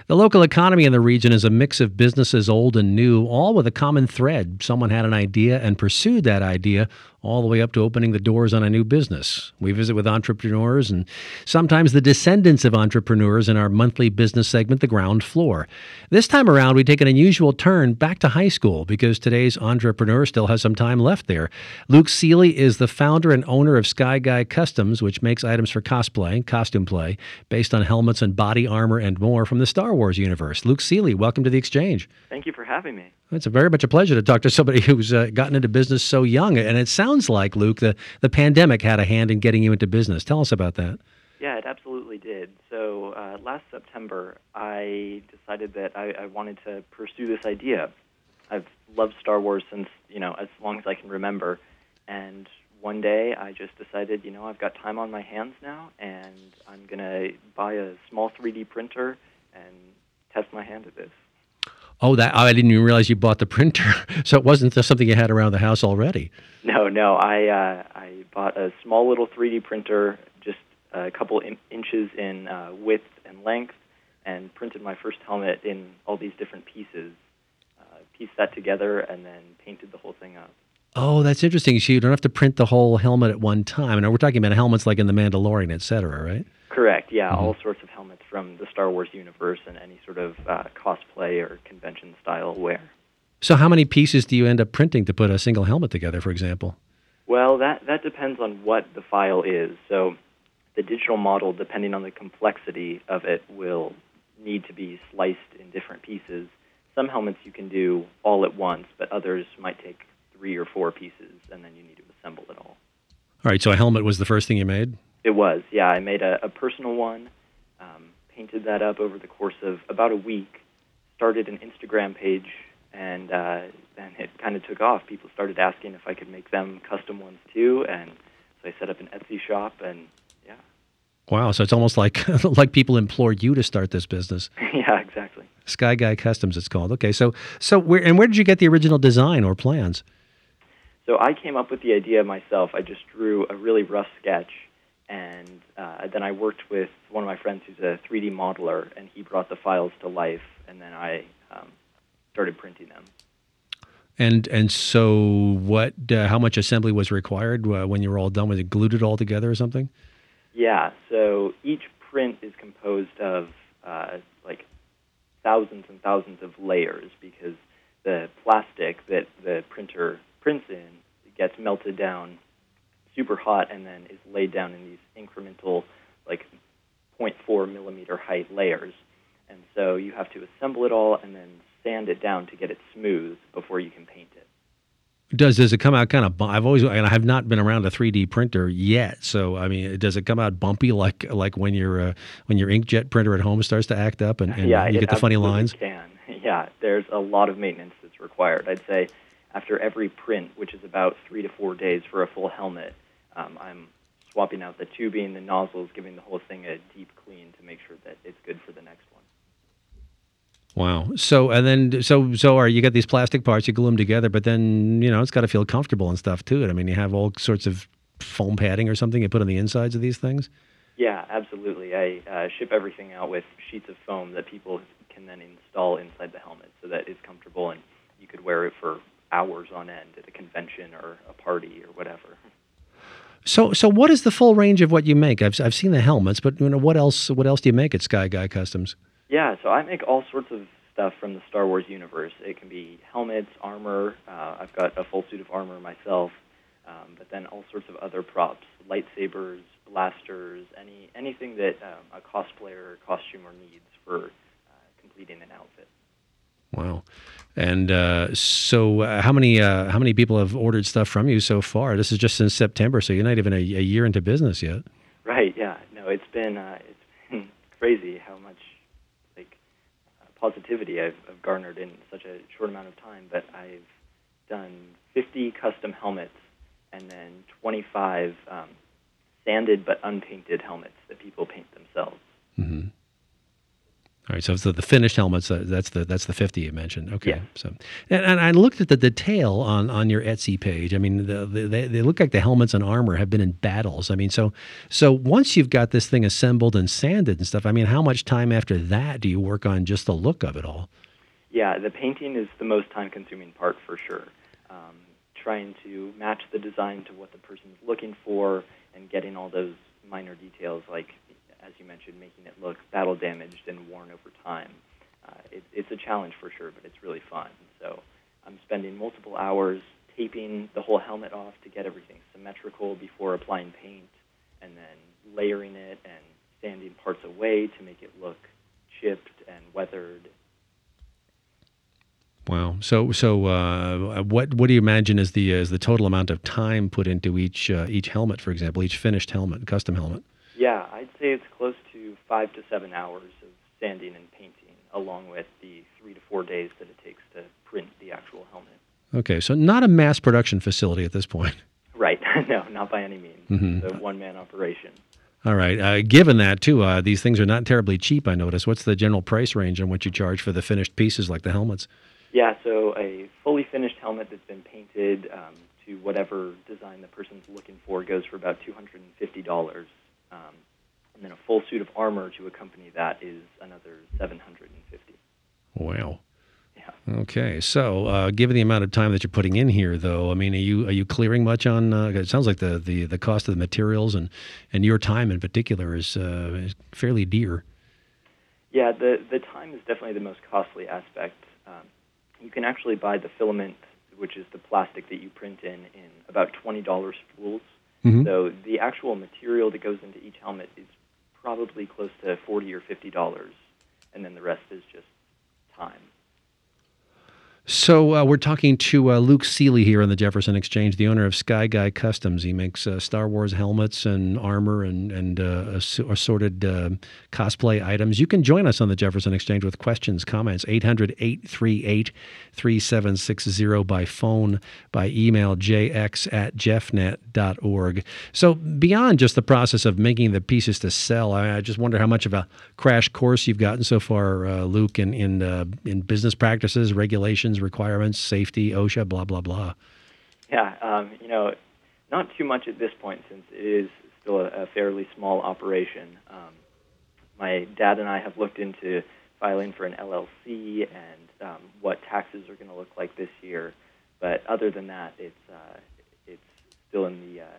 The local economy in the region is a mix of businesses old and new, all with a common thread. Someone had an idea and pursued that idea all the way up to opening the doors on a new business. We visit with entrepreneurs and sometimes the descendants of entrepreneurs in our monthly business segment, The Ground Floor. This time around, we take an unusual turn back to high school because today's entrepreneur still has some time left there. Luke Seeley is the founder and owner of Sky Guy Customs, which makes items for cosplay, costume play, based on helmets and body armor and more from the Star Wars universe. Luke Seeley, welcome to The Exchange. Thank you for having me. It's very much a pleasure to talk to somebody who's gotten into business so young. And it sounds like, Luke, the pandemic had a hand in getting you into business. Tell us about that. Yeah, it absolutely did. So last September, I decided that I wanted to pursue this idea. I've loved Star Wars since, as long as I can remember. And one day I just decided, I've got time on my hands now, and I'm going to buy a small 3D printer and test my hand at this. Oh, I didn't even realize you bought the printer. So it wasn't just something you had around the house already. No. I bought a small little 3D printer, just a couple inches in width and length, and printed my first helmet in all these different pieces. Pieced that together and then painted the whole thing up. Oh, that's interesting. So you don't have to print the whole helmet at one time. And we're talking about helmets like in The Mandalorian, et cetera, right? Correct, yeah. Mm-hmm. All sorts of helmets from the Star Wars universe and any sort of cosplay or convention-style wear. So how many pieces do you end up printing to put a single helmet together, for example? Well, that depends on what the file is. So the digital model, depending on the complexity of it, will need to be sliced in different pieces. Some helmets you can do all at once, but others might take 3 or 4 pieces, and then you need to assemble it all. All right, so a helmet was the first thing you made? It was, yeah. I made a personal one, painted that up over the course of about a week, started an Instagram page, and then it kind of took off. People started asking if I could make them custom ones too, and so I set up an Etsy shop, and yeah. Wow, so it's almost like like people implored you to start this business. Yeah, exactly. Sky Guy Customs, it's called. Okay, so where did you get the original design or plans? So I came up with the idea myself. I just drew a really rough sketch, and then I worked with one of my friends who's a 3D modeler, and he brought the files to life, and then I started printing them. And so what? How much assembly was required when you were all done? Was it glued it all together or something? Yeah, so each print is composed of like thousands and thousands of layers because the plastic that the printer prints in gets melted down super hot and then is laid down in these incremental, like 0.4 millimeter height layers. And so you have to assemble it all and then sand it down to get it smooth before you can paint it. Does it come out kind of? I have not been around a 3D printer yet. So I mean, does it come out bumpy like when your inkjet printer at home starts to act up and you get the funny lines? Can. Yeah, there's a lot of maintenance that's required. I'd say after every print, which is about 3 to 4 days for a full helmet, I'm swapping out the tubing, the nozzles, giving the whole thing a deep clean to make sure that it's good for the next one. Wow. So you got these plastic parts, you glue them together, but then, it's got to feel comfortable and stuff too. I mean, you have all sorts of foam padding or something you put on the insides of these things? Yeah, absolutely. I ship everything out with sheets of foam that people can then install inside the helmet so that it's comfortable and you could wear it for hours on end at a convention or a party or whatever. So what is the full range of what you make? I've seen the helmets, but what else do you make at Sky Guy Customs? Yeah, so I make all sorts of stuff from the Star Wars universe. It can be helmets, armor. I've got a full suit of armor myself, but then all sorts of other props, lightsabers, blasters, anything that a cosplayer or costumer needs for completing an outfit. Wow. And so how many people have ordered stuff from you so far? This is just since September, so you're not even a year into business yet. Right, yeah. No, it's been crazy how much positivity I've garnered in such a short amount of time, but I've done 50 custom helmets and then 25 sanded but unpainted helmets that people paint themselves. Mm-hmm. All right, so the finished helmets, that's the 50 you mentioned. Okay, Yeah. so and I looked at the detail on your Etsy page. I mean, they look like the helmets and armor have been in battles. I mean, so once you've got this thing assembled and sanded and stuff, I mean, how much time after that do you work on just the look of it all? Yeah, the painting is the most time-consuming part for sure. Trying to match the design to what the person's looking for and getting all those minor details, like, as you mentioned, making it look battle-damaged and worn over time. It's a challenge for sure, but it's really fun. So I'm spending multiple hours taping the whole helmet off to get everything symmetrical before applying paint, and then layering it and sanding parts away to make it look chipped and weathered. Wow. So what do you imagine is the total amount of time put into each helmet, for example, each finished helmet, custom helmet? Yeah, I'd say it's close to 5 to 7 hours of sanding and painting, along with the 3 to 4 days that it takes to print the actual helmet. Okay, so not a mass production facility at this point. Right. No, not by any means. Mm-hmm. It's a one-man operation. All right. Given that, too, these things are not terribly cheap, I notice. What's the general price range on what you charge for the finished pieces like the helmets? Yeah, so a fully finished helmet that's been painted to whatever design the person's looking for goes for about $250. And then a full suit of armor to accompany that is another $750. Wow. Yeah. Okay. So, given the amount of time that you're putting in here, though, I mean, are you clearing much on? It sounds like the cost of the materials and your time in particular is fairly dear. Yeah, the time is definitely the most costly aspect. You can actually buy the filament, which is the plastic that you print in about $20 spools. Mm-hmm. So the actual material that goes into each helmet is probably close to $40 or $50, and then the rest is just time. So we're talking to Luke Seeley here on the Jefferson Exchange, the owner of Sky Guy Customs. He makes Star Wars helmets and armor and assorted cosplay items. You can join us on the Jefferson Exchange with questions, comments, 800-838-3760 by phone, by email, jx@jeffnet.org. So beyond just the process of making the pieces to sell, I just wonder how much of a crash course you've gotten so far, Luke, in business practices, regulations, requirements, safety, OSHA, blah, blah, blah. Yeah, not too much at this point since it is still a fairly small operation. My dad and I have looked into filing for an LLC and what taxes are going to look like this year. But other than that, it's still in the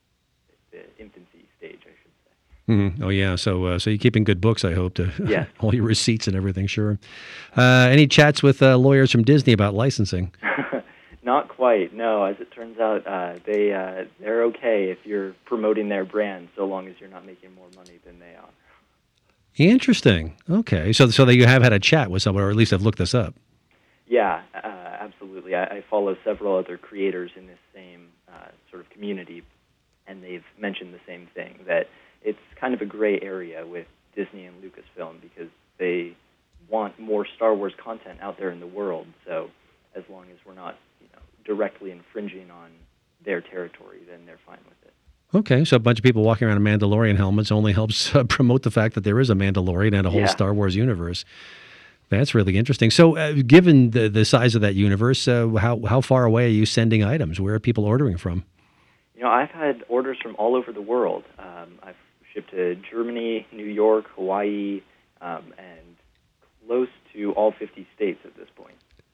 infancy stage, I should say. Mm-hmm. Oh, yeah. So you're keeping good books, I hope, to Yeah. all your receipts and everything, sure. Any chats with lawyers from Disney about licensing? Not quite, no. As it turns out, they're okay if you're promoting their brand so long as you're not making more money than they are. Interesting. Okay. So that you have had a chat with someone, or at least have looked this up. Yeah, absolutely. I follow several other creators in this same sort of community, and they've mentioned the same thing, that it's kind of a gray area with Disney and Lucasfilm because they want more Star Wars content out there in the world. So as long as we're not, directly infringing on their territory, then they're fine with it. Okay, so a bunch of people walking around in Mandalorian helmets only helps promote the fact that there is a Mandalorian and a whole Star Wars universe. That's really interesting. So given the size of that universe, how far away are you sending items? Where are people ordering from? I've had orders from all over the world. I've shipped to Germany, New York, Hawaii, and close to all 50 states at this point.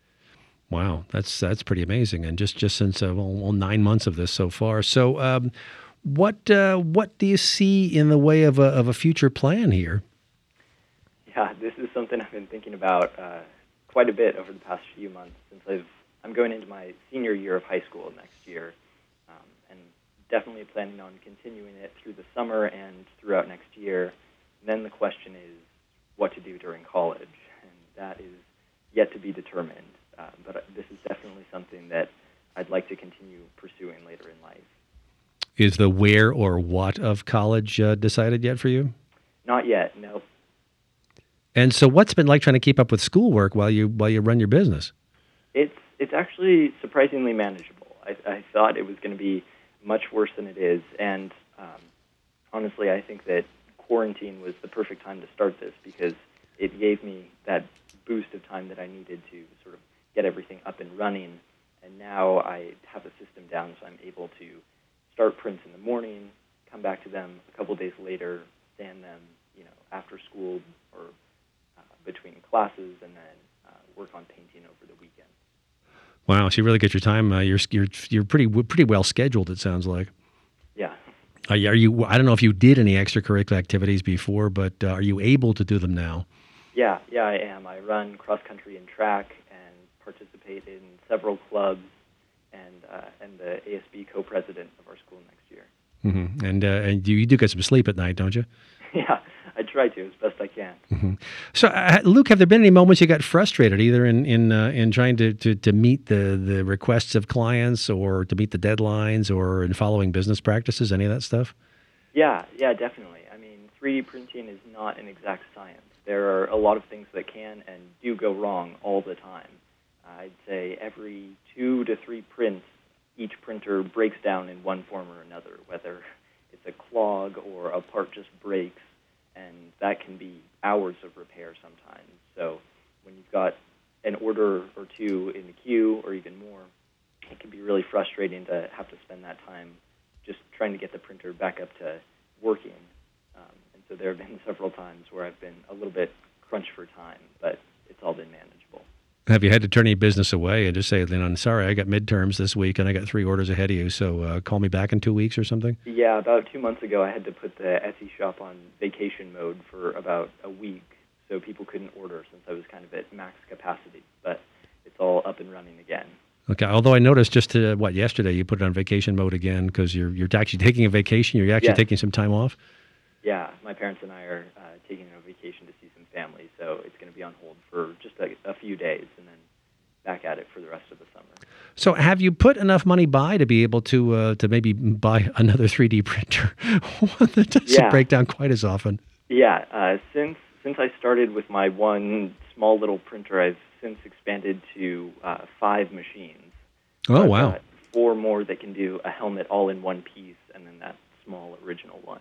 Wow, that's pretty amazing. And just since 9 months of this so far. So what do you see in the way of a future plan here? Yeah, this is something I've been thinking about quite a bit over the past few months since I'm going into my senior year of high school next year. Definitely planning on continuing it through the summer and throughout next year. And then the question is what to do during college, and that is yet to be determined. But this is definitely something that I'd like to continue pursuing later in life. Is the where or what of college decided yet for you? Not yet, no. And so what's been like trying to keep up with schoolwork while you run your business? It's actually surprisingly manageable. I thought it was going to be much worse than it is, and honestly, I think that quarantine was the perfect time to start this because it gave me that boost of time that I needed to sort of get everything up and running. And now I have the system down, so I'm able to start prints in the morning, come back to them a couple days later, stand them, after school or between classes, and then work on painting over the weekend. Wow, so you really get your time. You're pretty well scheduled. It sounds like. Yeah. Are you? I don't know if you did any extracurricular activities before, but are you able to do them now? Yeah, I am. I run cross country and track, and participate in several clubs, and the ASB co-president of our school next year. Mm-hmm. And you do get some sleep at night, don't you? Yeah, I try to as best I can. Mm-hmm. So, Luke, have there been any moments you got frustrated, either in trying to meet the requests of clients, or to meet the deadlines, or in following business practices? Any of that stuff? Yeah, definitely. I mean, 3D printing is not an exact science. There are a lot of things that can and do go wrong all the time. I'd say every 2 to 3 prints, each printer breaks down in one form or another, whether it's a clog or a part just breaks, and that can be hours of repair sometimes. So when you've got an order or two in the queue, or even more, it can be really frustrating to have to spend that time just trying to get the printer back up to working. And so there have been several times where I've been a little bit crunched for time, but it's all been manageable. Have you had to turn any business away and just say, I'm sorry, I got midterms this week and I got 3 orders ahead of you, so call me back in 2 weeks or something? Yeah, about 2 months ago, I had to put the Etsy shop on vacation mode for about a week, so people couldn't order since I was kind of at max capacity. But it's all up and running again. Okay, although I noticed just yesterday you put it on vacation mode again because you're actually taking a vacation. You're actually taking some time off. Yeah, my parents and I are taking a vacation to see some family, so it's going to be on hold for just a few days, and then back at it for the rest of the summer. So, have you put enough money by to be able to maybe buy another 3D printer, one that doesn't break down quite as often? Yeah, since I started with my one small little printer, I've since expanded to 5 machines. Oh, I've wow! got 4 more that can do a helmet all in one piece, and then that small original one.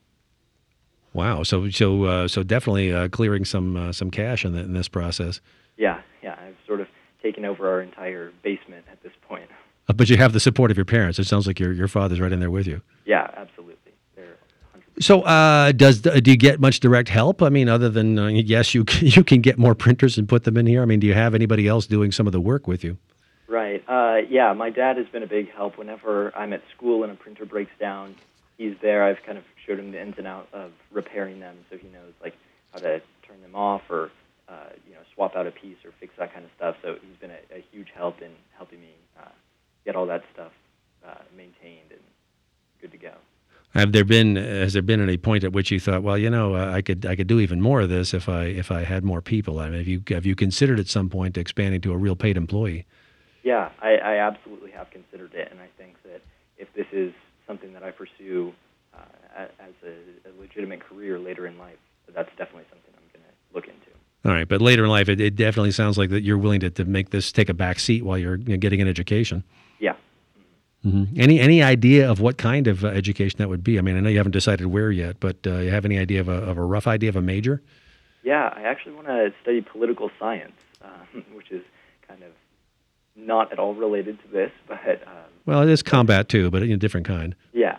Wow! So definitely clearing some cash in this process. Yeah. I've sort of taken over our entire basement at this point. But you have the support of your parents. It sounds like your father's right in there with you. Yeah, absolutely. They're 100%. So, do you get much direct help? I mean, other than yes, you can get more printers and put them in here. I mean, do you have anybody else doing some of the work with you? Right. Yeah, my dad has been a big help. Whenever I'm at school and a printer breaks down, he's there. I've kind of showed him the ins and outs of repairing them, so he knows how to turn them off or swap out a piece or fix that kind of stuff. So he's been a huge help in helping me get all that stuff maintained and good to go. Has there been any point at which you thought, well, I could do even more of this if I had more people? I mean, have you considered at some point expanding to a real paid employee? Yeah, I absolutely have considered it, and I think that if this is something that I pursue as a legitimate career later in life, that's definitely something I'm going to look into. All right, but later in life, it definitely sounds like that you're willing to make this take a back seat while you're getting an education. Yeah. Mm-hmm. Any idea of what kind of education that would be? I mean, I know you haven't decided where yet, but you have any idea of a rough idea of a major? Yeah, I actually want to study political science, which is kind of not at all related to this, but... well, it is combat too, but a different kind. Yeah.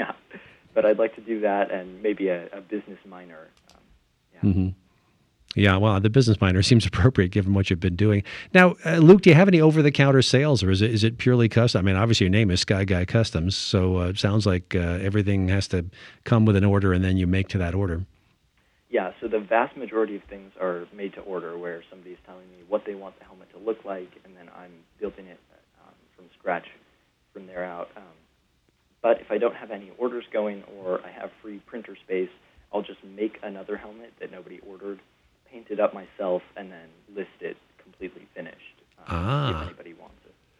But I'd like to do that and maybe a business minor. Mm-hmm. Yeah, well, the business minor seems appropriate given what you've been doing. Now, Luke, do you have any over-the-counter sales, or is it purely custom? I mean, obviously your name is Sky Guy Customs, so it sounds like everything has to come with an order and then you make to that order. Yeah, so the vast majority of things are made to order, where somebody's telling me what they want the helmet to look like, and then I'm building it from scratch from there out. But if I don't have any orders going or I have free printer space, I'll just make another helmet that nobody ordered, paint it up myself, and then list it completely finished if anybody wants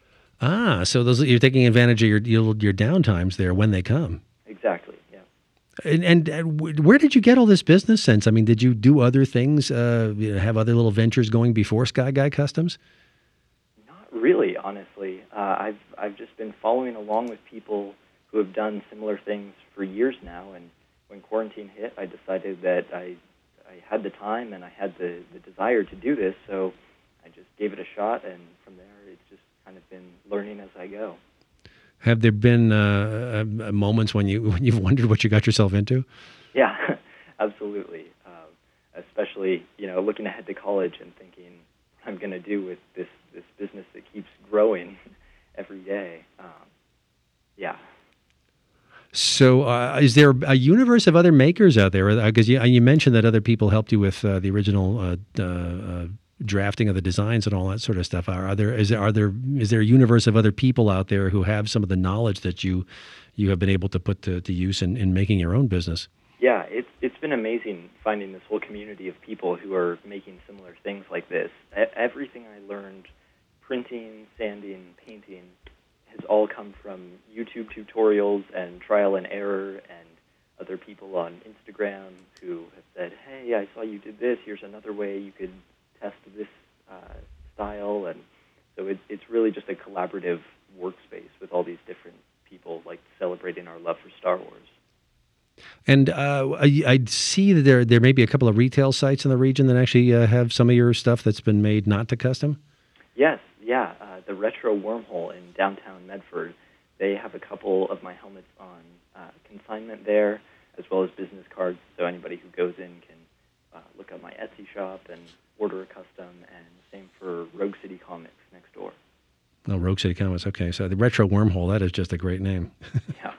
it. So you're taking advantage of your downtimes there when they come. Exactly, yeah. And where did you get all this business sense? I mean, did you do other things, have other little ventures going before Sky Guy Customs? Not really, honestly. I've just been following along with people who have done similar things for years now, and when quarantine hit, I decided that I I had the time and I had the desire to do this, so I just gave it a shot, and from there it's just kind of been learning as I go. Have there been moments when you've wondered what you got yourself into? Yeah, absolutely. Especially, looking ahead to college and thinking what I'm going to do with this business that keeps growing every day. Yeah. So, is there a universe of other makers out there? Because you mentioned that other people helped you with the original drafting of the designs and all that sort of stuff. Is there a universe of other people out there who have some of the knowledge that you have been able to put to use in making your own business? Yeah, it's been amazing finding this whole community of people who are making similar things like this. Everything I learned, printing, sanding, painting, has all come from YouTube tutorials and trial and error, and other people on Instagram who have said, hey, I saw you did this, here's another way you could test this style. And so it's really just a collaborative workspace with all these different people, like, celebrating our love for Star Wars. And I see that there may be a couple of retail sites in the region that actually have some of your stuff that's been made not to custom? Yes, yeah. The Retro Wormhole in downtown Medford, they have a couple of my helmets on consignment there, as well as business cards, so anybody who goes in can look up my Etsy shop and order a custom, and same for Rogue City Comics next door. Oh, Rogue City Comics, okay. So the Retro Wormhole, that is just a great name. Yeah.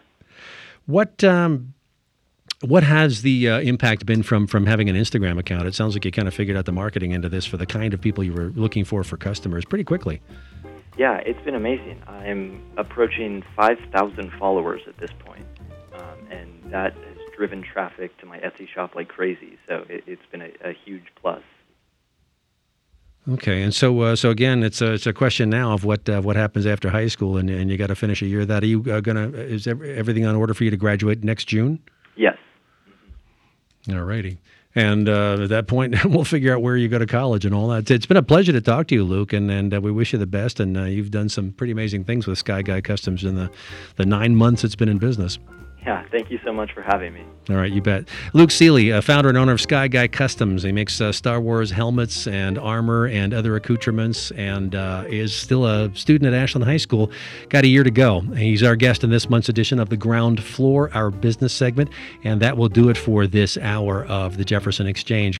What has the impact been from having an Instagram account? It sounds like you kind of figured out the marketing into this for the kind of people you were looking for customers pretty quickly. Yeah, it's been amazing. I'm approaching 5,000 followers at this point, and that has driven traffic to my Etsy shop like crazy. So it's been a huge plus. Okay, and so again, it's a question now of what happens after high school, and you got to finish a year of that. Are you is everything on order for you to graduate next June? Yes. All righty. And at that point, we'll figure out where you go to college and all that. It's been a pleasure to talk to you, Luke, and we wish you the best. And you've done some pretty amazing things with Sky Guy Customs in the 9 months it's been in business. Yeah, thank you so much for having me. All right, you bet. Luke Seeley, founder and owner of Sky Guy Customs. He makes Star Wars helmets and armor and other accoutrements, and is still a student at Ashland High School. Got a year to go. He's our guest in this month's edition of The Ground Floor, our business segment, and that will do it for this hour of the Jefferson Exchange.